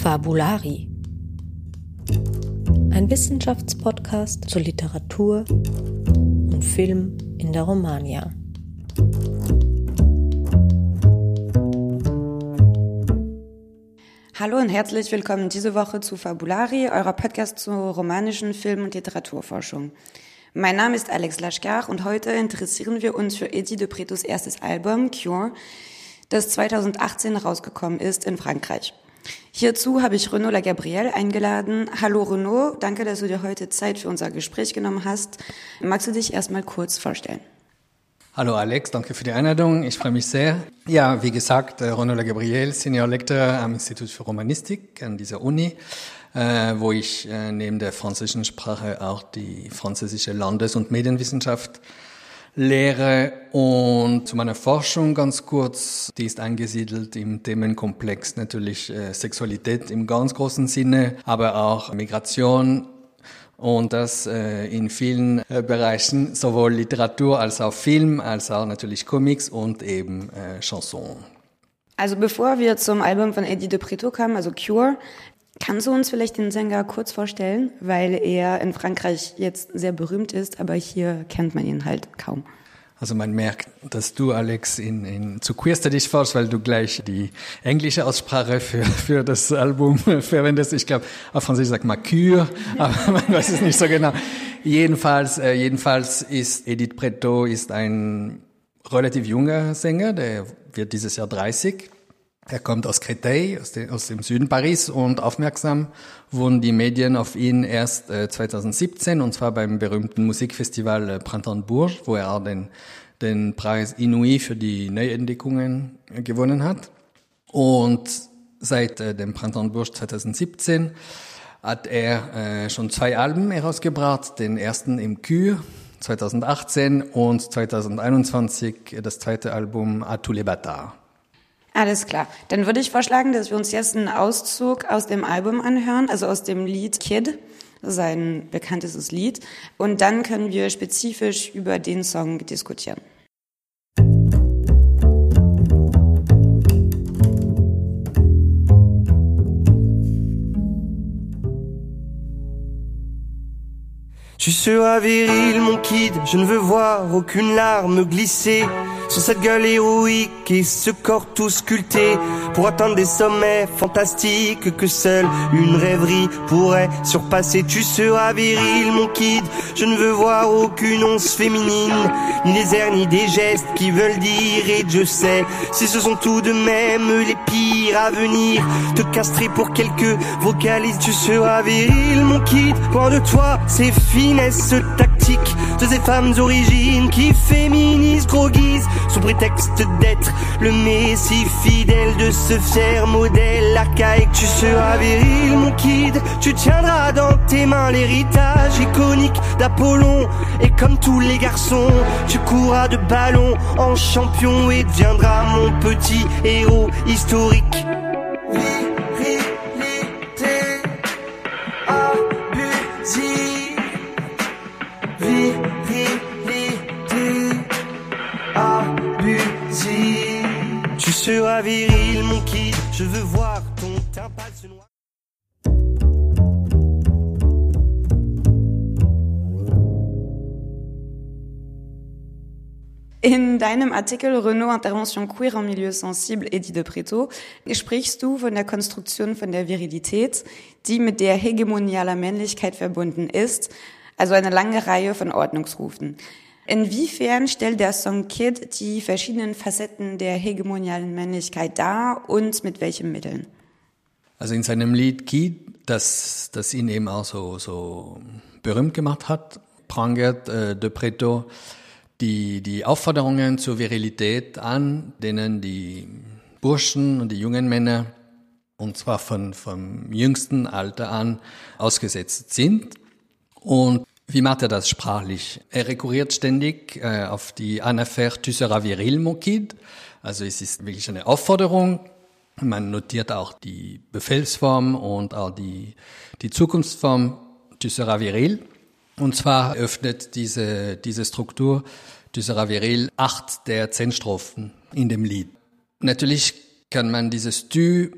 Fabulari. Ein Wissenschaftspodcast zur Literatur und Film in der Romagna. Hallo und herzlich willkommen diese Woche zu Fabulari, eurer Podcast zur romanischen Film- und Literaturforschung. Mein Name ist Alex Laschkar und heute interessieren wir uns für Eddie de Prettos erstes Album, Cure, das 2018 rausgekommen ist in Frankreich. Hierzu habe ich Renaud Lagabrielle eingeladen. Hallo Renaud, danke, dass du dir heute Zeit für unser Gespräch genommen hast. Magst du dich erstmal kurz vorstellen? Hallo Alex, danke für die Einladung. Ich freue mich sehr. Ja, wie gesagt, Renaud Lagabrielle, Senior Lector am Institut für Romanistik an dieser Uni, wo ich neben der französischen Sprache auch die französische Landes- und Medienwissenschaft lehre. Und zu meiner Forschung ganz kurz, die ist angesiedelt im Themenkomplex natürlich Sexualität im ganz großen Sinne, aber auch Migration. Und das in vielen Bereichen, sowohl Literatur als auch Film, als auch natürlich Comics und eben Chanson. Also bevor wir zum Album von Eddie de Pretto kamen, also Cure, kannst du uns vielleicht den Sänger kurz vorstellen, weil er in Frankreich jetzt sehr berühmt ist, aber hier kennt man ihn halt kaum. Also man merkt, dass du, Alex, zu Queerster dich forschst, weil du gleich die englische Aussprache für das Album verwendest. Ich glaube, auf Französisch sagt man Cure, aber man weiß es nicht so genau. Jedenfalls ist Eddie de Pretto ein relativ junger Sänger, der wird dieses Jahr 30. Er kommt aus Créteil, aus dem Süden Paris, und aufmerksam wurden die Medien auf ihn erst 2017, und zwar beim berühmten Musikfestival Printemps de Bourges, wo er auch den Preis Inouï für die Neuentdeckungen gewonnen hat. Und seit dem Printemps de Bourges 2017 hat er schon 2 Alben herausgebracht, den ersten im Cure 2018 und 2021 das zweite Album À tous les bâtards. Alles klar. Dann würde ich vorschlagen, dass wir uns jetzt einen Auszug aus dem Album anhören, also aus dem Lied Kid, sein bekanntestes Lied. Und dann können wir spezifisch über den Song diskutieren. Tu seras viril, mon kid, je ne veux voir aucune larme glisser sur cette gueule héroïque et ce corps tout sculpté pour atteindre des sommets fantastiques que seule une rêverie pourrait surpasser. Tu seras viril, mon kid, je ne veux voir aucune once féminine, ni les airs ni des gestes qui veulent dire, et je sais si ce sont tout de même les pires à venir, te castrer pour quelques vocalises. Tu seras viril, mon kid, loin de toi ces finesses tactiques de ces femmes origines qui féminisent, gros guise sous prétexte d'être le messie fidèle de ce fier modèle archaïque. Tu seras viril, mon kid, tu tiendras dans tes mains l'héritage iconique d'Apollon, et comme tous les garçons, tu courras de ballon en champion et deviendras mon petit héros historique. Virilité abusive, virilité abusive. Tu seras viril, mon kid, je veux voir ton teint pâle se noir. In deinem Artikel Renaud, Intervention queer en milieu sensible, Eddie de Pretto, sprichst du von der Konstruktion von der Virilität, die mit der hegemonialer Männlichkeit verbunden ist, also eine lange Reihe von Ordnungsrufen. Inwiefern stellt der Song Kid die verschiedenen Facetten der hegemonialen Männlichkeit dar und mit welchen Mitteln? Also in seinem Lied Kid, das ihn eben auch so berühmt gemacht hat, prangert de Pretto die Aufforderungen zur Virilität an, denen die Burschen und die jungen Männer, und zwar vom jüngsten Alter an, ausgesetzt sind. Und wie macht er das sprachlich? Er rekurriert ständig auf die Anaphère Tu seras viril, mon kid. Also es ist wirklich eine Aufforderung. Man notiert auch die Befehlsform und auch die Zukunftsform Tu seras viril. Und zwar öffnet diese Struktur Tu seras viril 8 der 10 Strophen in dem Lied. Natürlich kann man dieses Tu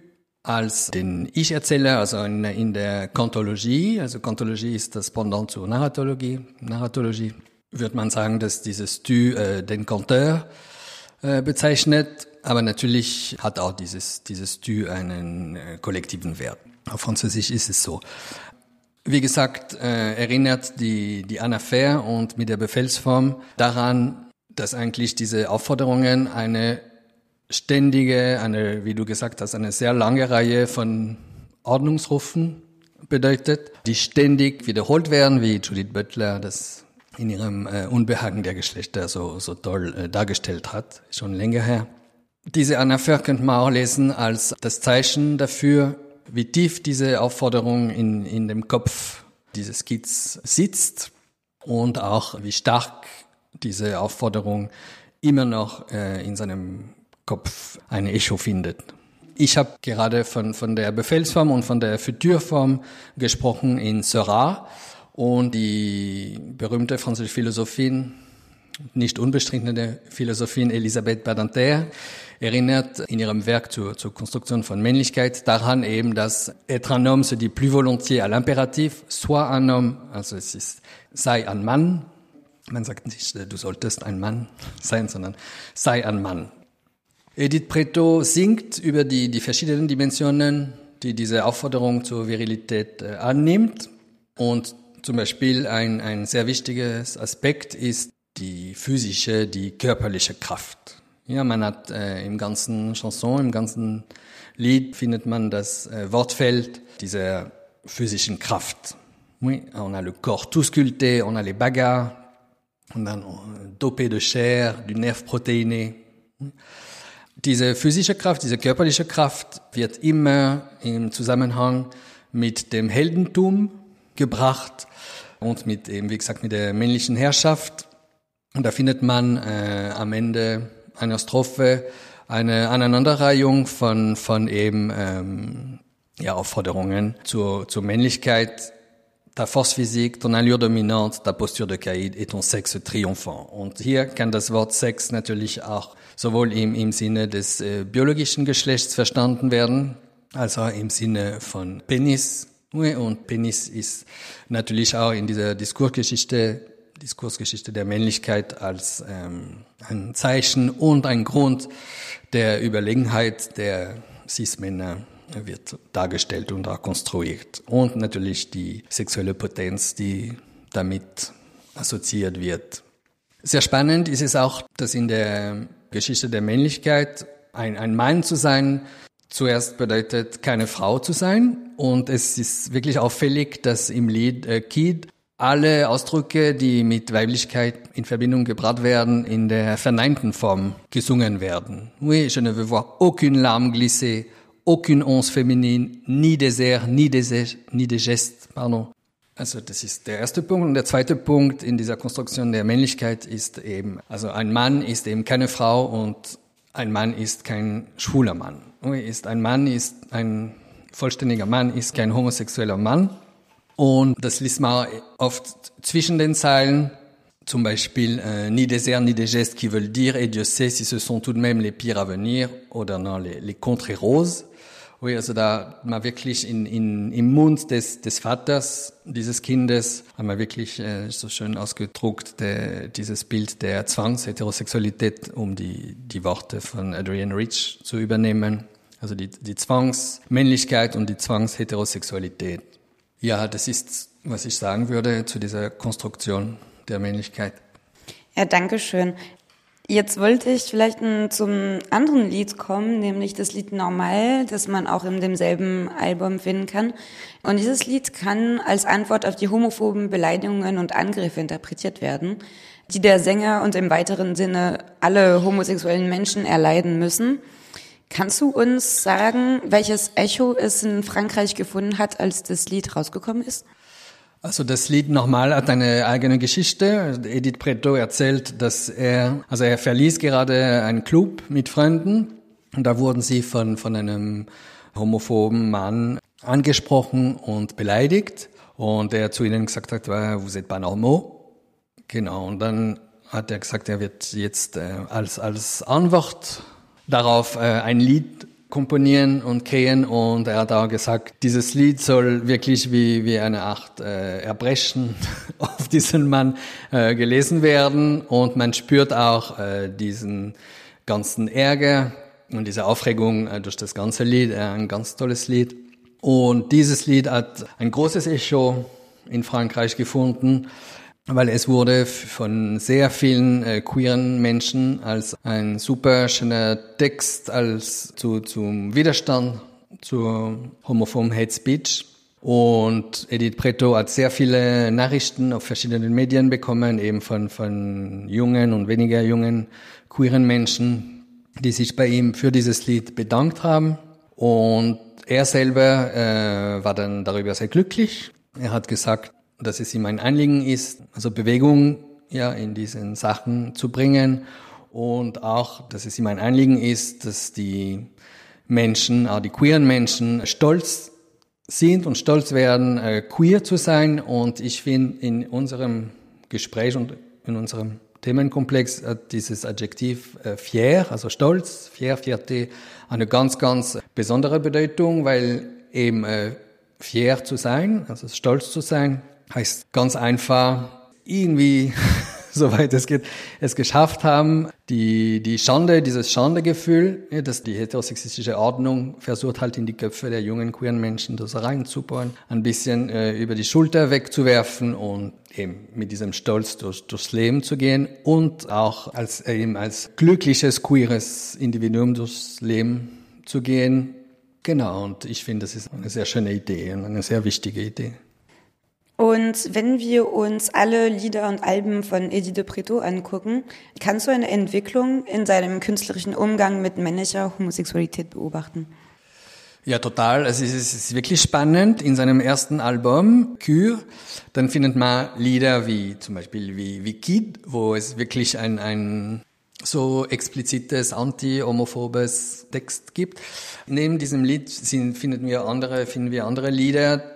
als den Ich-Erzähler, also in der Kantologie. Also Kantologie ist das Pendant zur Narratologie. Narratologie würde man sagen, dass dieses Tu den Conteur bezeichnet, aber natürlich hat auch dieses Tu einen kollektiven Wert. Auf Französisch ist es so. Wie gesagt, erinnert die Anaphère und mit der Befehlsform daran, dass eigentlich diese Aufforderungen eine ständige, wie du gesagt hast, eine sehr lange Reihe von Ordnungsrufen bedeutet, die ständig wiederholt werden, wie Judith Butler das in ihrem Unbehagen der Geschlechter so toll dargestellt hat, schon länger her. Diese Anaphère könnte man auch lesen als das Zeichen dafür, wie tief diese Aufforderung in dem Kopf dieses Kids sitzt und auch wie stark diese Aufforderung immer noch in seinem Kopf ein Echo findet. Ich habe gerade von der Befehlsform und von der Futurform gesprochen in Seurat und die berühmte französische Philosophin, nicht unbestrittene Philosophin Elisabeth Badinter, erinnert in ihrem Werk zur Konstruktion von Männlichkeit daran eben, dass être un homme se dit plus volontiers à l'impératif, soit un homme, also es ist, sei ein Mann. Man sagt nicht, du solltest ein Mann sein, sondern sei ein Mann. Edith Preto singt über die verschiedenen Dimensionen, die diese Aufforderung zur Virilität annimmt. Und zum Beispiel ein sehr wichtiges Aspekt ist die physische, die körperliche Kraft. Ja, man hat im ganzen Chanson, im ganzen Lied findet man das Wortfeld dieser physischen Kraft. Oui, on a le corps tout sculpté, on a les bagarres, on a dopé de chair, du nerf protéiné. Diese physische Kraft, diese körperliche Kraft wird immer im Zusammenhang mit dem Heldentum gebracht und mit eben, wie gesagt, mit der männlichen Herrschaft. Und da findet man am Ende einer Strophe eine Aneinanderreihung von eben Aufforderungen zur Männlichkeit. Ta force physique, ton allure dominante, ta posture de caïd et ton sexe triomphant. Und hier kann das Wort Sex natürlich auch sowohl im Sinne des biologischen Geschlechts verstanden werden, als auch im Sinne von Penis. Und Penis ist natürlich auch in dieser Diskursgeschichte der Männlichkeit als ein Zeichen und ein Grund der Überlegenheit der Cis-Männer wird dargestellt und auch konstruiert. Und natürlich die sexuelle Potenz, die damit assoziiert wird. Sehr spannend ist es auch, dass in der Geschichte der Männlichkeit ein Mann zu sein zuerst bedeutet, keine Frau zu sein. Und es ist wirklich auffällig, dass im Lied Kid alle Ausdrücke, die mit Weiblichkeit in Verbindung gebracht werden, in der verneinten Form gesungen werden. Oui, je ne veux voir aucune larme glisser, aucune once féminine, ni des airs, ni des gestes, pardon. Also das ist der erste Punkt. Und der zweite Punkt in dieser Konstruktion der Männlichkeit ist eben, also ein Mann ist eben keine Frau und ein Mann ist kein schwuler Mann. Ein Mann ist ein vollständiger Mann, ist kein homosexueller Mann. Und das liest man oft zwischen den Zeilen, zum Beispiel ni des airs, ni des gestes qui veulent dire, et Dieu sait si ce sont tout de même les pires à venir, oder non, les contrées roses. Oui, also da mal wirklich im Mund des Vaters dieses Kindes haben wir wirklich so schön ausgedruckt dieses Bild der Zwangsheterosexualität, um die Worte von Adrienne Rich zu übernehmen. Also die Zwangsmännlichkeit und die Zwangsheterosexualität. Ja, das ist, was ich sagen würde zu dieser Konstruktion der Männlichkeit. Ja, danke schön. Jetzt wollte ich vielleicht zum anderen Lied kommen, nämlich das Lied Normal, das man auch in demselben Album finden kann. Und dieses Lied kann als Antwort auf die homophoben Beleidigungen und Angriffe interpretiert werden, die der Sänger und im weiteren Sinne alle homosexuellen Menschen erleiden müssen. Kannst du uns sagen, welches Echo es in Frankreich gefunden hat, als das Lied rausgekommen ist? Also das Lied Normal hat eine eigene Geschichte. Edith Preto erzählt, dass er verließ gerade einen Club mit Freunden und da wurden sie von einem homophoben Mann angesprochen und beleidigt und er zu ihnen gesagt hat, vous êtes pas normaux. Genau, und dann hat er gesagt, er wird jetzt als Antwort darauf ein Lied komponieren und kreieren, und er hat auch gesagt, dieses Lied soll wirklich wie eine Art Erbrechen auf diesen Mann gelesen werden, und man spürt auch diesen ganzen Ärger und diese Aufregung durch das ganze Lied, ein ganz tolles Lied. Und dieses Lied hat ein großes Echo in Frankreich gefunden, weil es wurde von sehr vielen queeren Menschen als ein super schöner Text, als zum Widerstand zur homophoben Hate Speech. Und Edith Preto hat sehr viele Nachrichten auf verschiedenen Medien bekommen, eben von jungen und weniger jungen queeren Menschen, die sich bei ihm für dieses Lied bedankt haben. Und er selber war dann darüber sehr glücklich. Er hat gesagt, dass es ihm ein Anliegen ist, also Bewegung in diesen Sachen zu bringen, und auch, dass es ihm ein Anliegen ist, dass die Menschen, auch die queeren Menschen, stolz sind und stolz werden, queer zu sein. Und ich finde, in unserem Gespräch und in unserem Themenkomplex hat dieses Adjektiv fier, also stolz, Fierté, eine ganz, ganz besondere Bedeutung, weil eben fier zu sein, also stolz zu sein, heißt ganz einfach irgendwie, soweit es geht, es geschafft haben, die Schande, dieses Schandegefühl, dass die heterosexistische Ordnung versucht halt in die Köpfe der jungen queeren Menschen das reinzubohren, ein bisschen über die Schulter wegzuwerfen und eben mit diesem Stolz durchs Leben zu gehen und auch als glückliches queeres Individuum durchs Leben zu gehen. Genau, und ich finde, das ist eine sehr schöne Idee und eine sehr wichtige Idee. Und wenn wir uns alle Lieder und Alben von Eddy de Pretto angucken, kannst du eine Entwicklung in seinem künstlerischen Umgang mit männlicher Homosexualität beobachten? Ja, total. Also es ist wirklich spannend. In seinem ersten Album, Cure, dann findet man Lieder wie zum Beispiel wie Kid, wo es wirklich ein so explizites anti-homophobes Text gibt. Neben diesem Lied finden wir andere Lieder,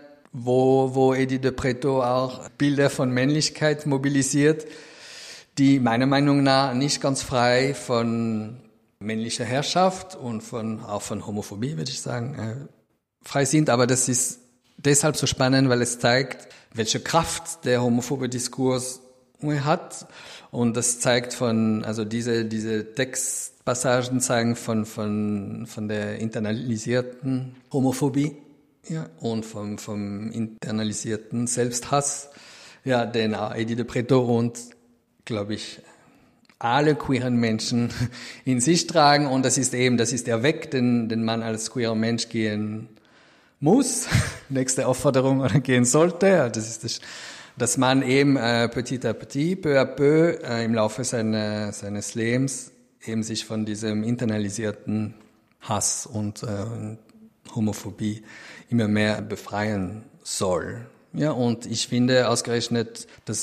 wo Eddy de Pretto auch Bilder von Männlichkeit mobilisiert, die meiner Meinung nach nicht ganz frei von männlicher Herrschaft und auch von Homophobie, würde ich sagen, frei sind. Aber das ist deshalb so spannend, weil es zeigt, welche Kraft der homophobe Diskurs hat. Und das zeigt also diese Textpassagen zeigen von der internalisierten Homophobie. Ja, und vom internalisierten Selbsthass, den Eddy de Pretto und, glaube ich, alle queeren Menschen in sich tragen. Und das ist der Weg, den man als queerer Mensch gehen muss, nächste Aufforderung oder gehen sollte. Das ist dass man eben petit à petit, peu à peu, im Laufe seines Lebens eben sich von diesem internalisierten Hass und Homophobie immer mehr befreien soll. Ja, und ich finde ausgerechnet, dass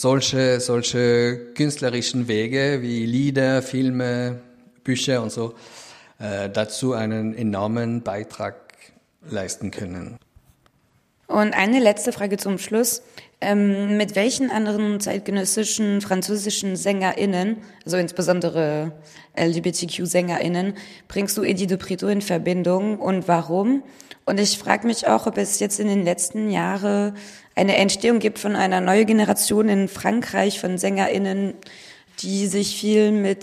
solche künstlerischen Wege wie Lieder, Filme, Bücher und so dazu einen enormen Beitrag leisten können. Und eine letzte Frage zum Schluss. Mit welchen anderen zeitgenössischen französischen SängerInnen, also insbesondere LGBTQ-SängerInnen, bringst du Eddy de Pretto in Verbindung und warum? Und ich frage mich auch, ob es jetzt in den letzten Jahren eine Entstehung gibt von einer neuen Generation in Frankreich von SängerInnen, die sich viel mit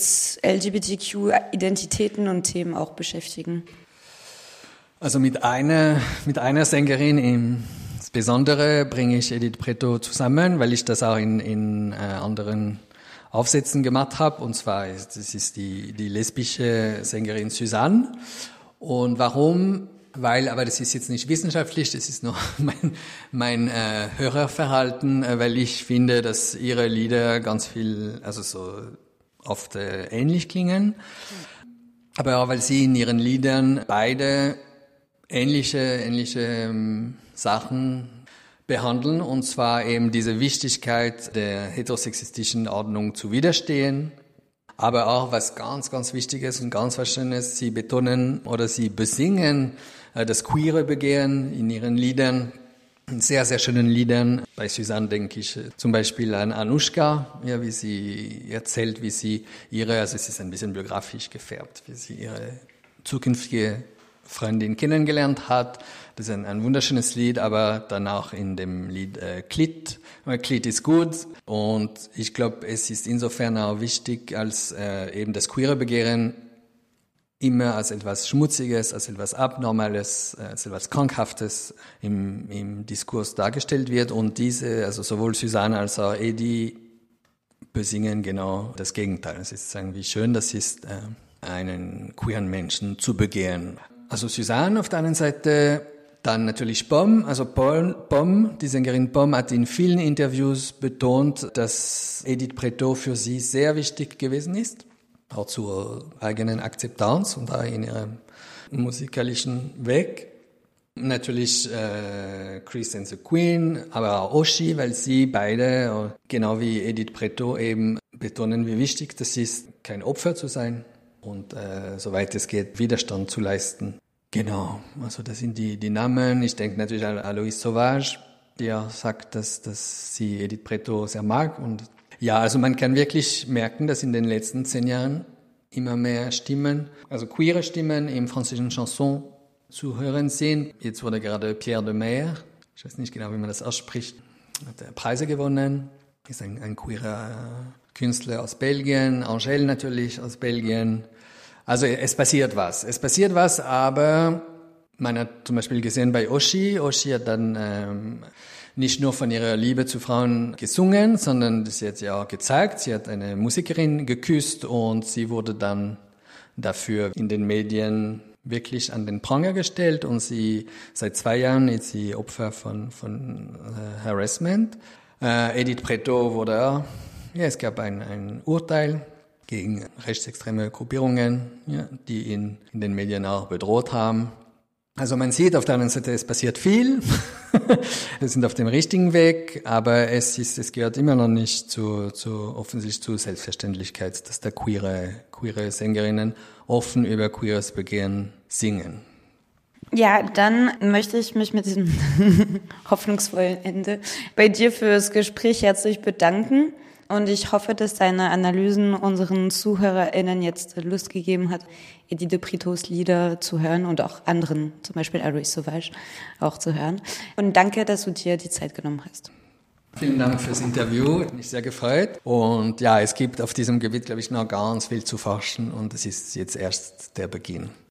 LGBTQ-Identitäten und Themen auch beschäftigen. Also mit einer Sängerin insbesondere bringe ich Eddy de Pretto zusammen, weil ich das auch in anderen Aufsätzen gemacht habe. Und zwar das ist die lesbische Sängerin Suzanne. Und warum? Aber das ist jetzt nicht wissenschaftlich, das ist nur mein Hörerverhalten, weil ich finde, dass ihre Lieder ganz viel, also so oft ähnlich klingen. Aber auch, weil sie in ihren Liedern beide ähnliche Sachen behandeln, und zwar eben diese Wichtigkeit der heterosexistischen Ordnung zu widerstehen, aber auch was ganz, ganz Wichtiges und ganz was Schönes, sie betonen oder sie besingen das queere Begehren in ihren Liedern, in sehr, sehr schönen Liedern. Bei Suzanne denke ich zum Beispiel an Anushka, wie sie erzählt, wie sie also es ist ein bisschen biografisch gefärbt, wie sie ihre zukünftige Freundin kennengelernt hat. Das ist ein wunderschönes Lied, aber dann auch in dem Lied Klit. Klit ist gut. Und ich glaube, es ist insofern auch wichtig, als eben das queere Begehren immer als etwas Schmutziges, als etwas Abnormales, als etwas Krankhaftes im Diskurs dargestellt wird. Und diese, also sowohl Susanne als auch Edi, besingen genau das Gegenteil. Es ist sagen, wie schön das ist, einen queeren Menschen zu begehren. Also Susanne auf der einen Seite, dann natürlich Pom, also Pom, die Sängerin Pom hat in vielen Interviews betont, dass Edith Preto für sie sehr wichtig gewesen ist, auch zur eigenen Akzeptanz und auch in ihrem musikalischen Weg. Natürlich Chris and the Queen, aber auch Oshie, weil sie beide, genau wie Edith Preto, eben betonen, wie wichtig das ist, kein Opfer zu sein und soweit es geht, Widerstand zu leisten. Genau, also das sind die Namen. Ich denke natürlich an Aloïs Sauvage, die auch sagt, dass sie Edith Preto sehr mag. Und ja, also man kann wirklich merken, dass in den letzten 10 Jahren immer mehr Stimmen, also queere Stimmen im französischen Chanson zu hören sind. Jetzt wurde gerade Pierre de Meyer, ich weiß nicht genau, wie man das ausspricht, hat Preise gewonnen, ist ein queerer Künstler aus Belgien, Angèle natürlich aus Belgien. Also es passiert was, aber man hat zum Beispiel gesehen bei Oshie hat dann nicht nur von ihrer Liebe zu Frauen gesungen, sondern sie hat ja auch gezeigt, sie hat eine Musikerin geküsst und sie wurde dann dafür in den Medien wirklich an den Pranger gestellt und sie seit 2 Jahren ist sie Opfer von Harassment. Edith Preto wurde auch, ja, es gab ein Urteil gegen rechtsextreme Gruppierungen, ja, die ihn in den Medien auch bedroht haben. Also man sieht auf der anderen Seite, es passiert viel. Wir sind auf dem richtigen Weg, aber es gehört immer noch nicht offensichtlich zur Selbstverständlichkeit, dass da queere Sängerinnen offen über queeres Begehren singen. Ja, dann möchte ich mich mit diesem hoffnungsvollen Ende bei dir fürs Gespräch herzlich bedanken. Und ich hoffe, dass deine Analysen unseren ZuhörerInnen jetzt Lust gegeben hat, Edith Pretos Lieder zu hören und auch anderen, zum Beispiel Aloïs Sauvage, auch zu hören. Und danke, dass du dir die Zeit genommen hast. Vielen Dank fürs Interview, hat mich sehr gefreut. Und ja, es gibt auf diesem Gebiet, glaube ich, noch ganz viel zu forschen und es ist jetzt erst der Beginn.